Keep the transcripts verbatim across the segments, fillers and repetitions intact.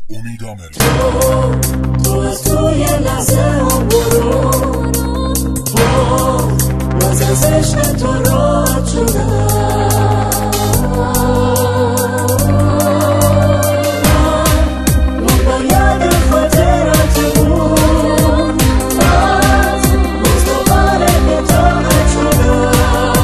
امید آمری. تو از توی لحظه هم برو، باز از عشق تو راحت شدم. من باید خاطراتمون باز باز دوباره اطاعت شدم.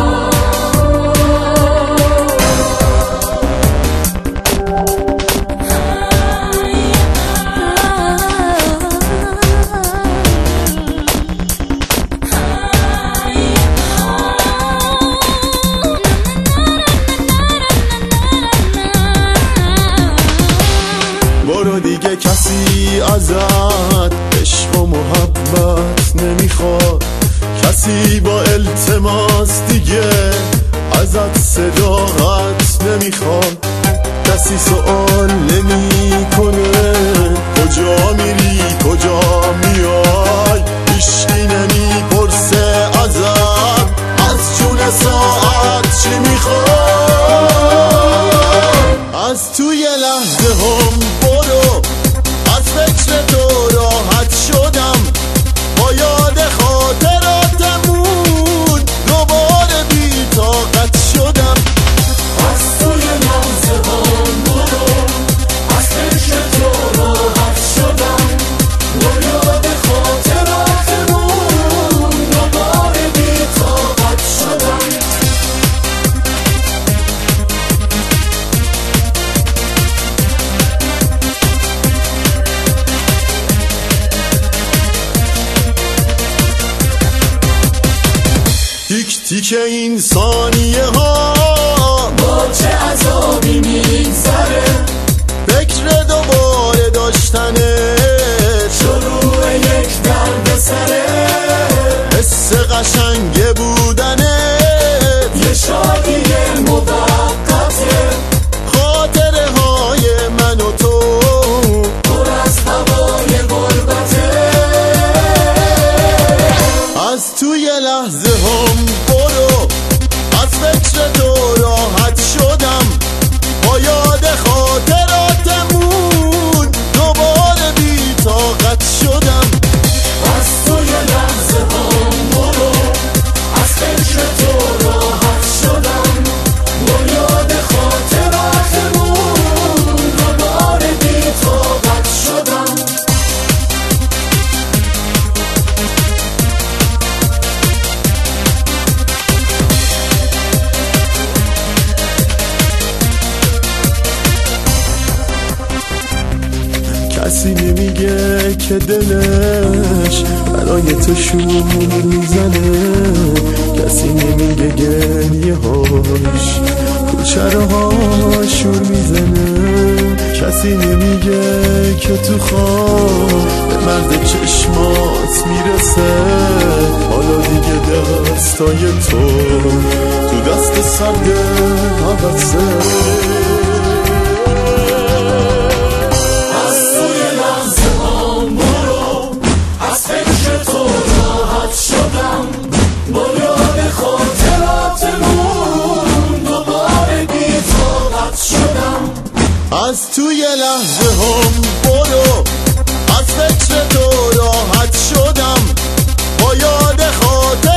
برو دیگه کسی ازت عشق و محبت نمیخواد، کسی با التماس دیگه ازت صداقت نمیخواد، کسی سوال نمیکنه کجا میری کجا میای، هیچکی نمیپرسه ازت از جون ساعت چی میخوای. از توی لحظه هم برو، از فکر تو راحت شدم، با یاد خاطراتمون دوباره بی طاقت شدم. از توی لحظه هم برو، از فکر تو راحت شدم، با یاد خاطراتمون دوباره بی طاقت شدم. تیک تیک این ثانیه ها با چه عذابی میگذره، فکر دوباره داشتنه شروع یک درد سره، حس قشنگ بودنه یه شادی موقته، خاطره های من و تو پر از هوای غربته. از توی لحظه هم برو، از فکر تو راحت شدم، با یاد خاطراتمون دوباره بی طاقت شدم. از توی لحظه هم برو، از فکر تو راحت شدم، با یاد خاطراتمون دوباره بی طاقت شدم. کسی نمیگه که دلش برای تو شور میزنه، کسی نمیگه گریه هاش کوچره ها شور میزنه، کسی نمیگه که تو خواب به مرد چشمات میرسه، حالا دیگه دستای تو تو دست سرد حوثه. از توی لحظه هم برو، از فکر تو راحت شدم، با یاد خاطر